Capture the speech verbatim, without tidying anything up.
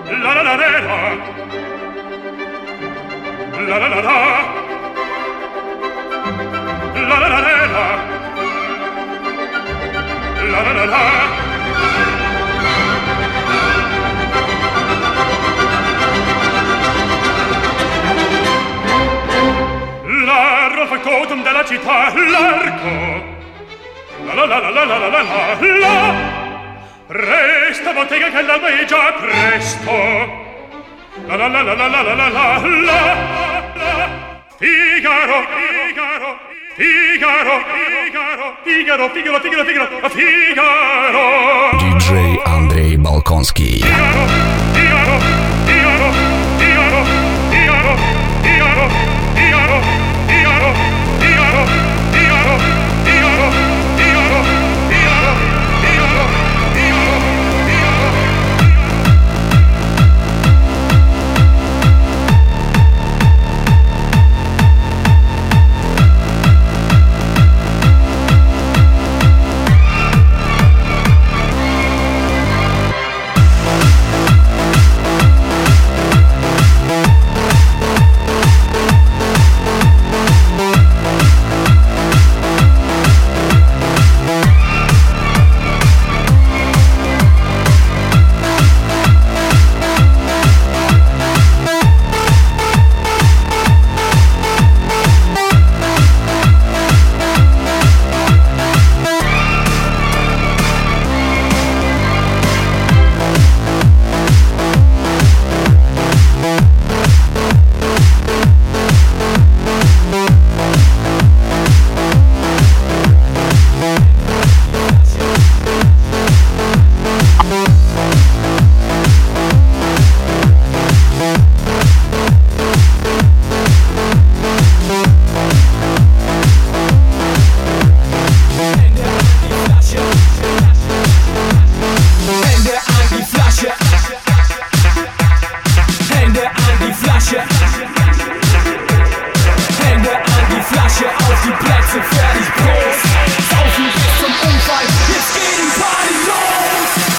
La la la la la la la la la la la la la la la. L'arro fa cotum della città, l'arco. La la la la la la la la la. Resta bottega che l'alba è già presto. La la la la la la la la la la. Figaro, Figaro, Figaro, Figaro, Figaro, Figaro, Figaro, Figaro, Figaro. ди джей Андрей Балконский. Figaro, Figaro, Figaro, Figaro, Figaro, Figaro, Figaro, Figaro, Figaro, Figaro, Figaro, Figaro, Figaro, Figaro, Figaro. Hände an die Flasche.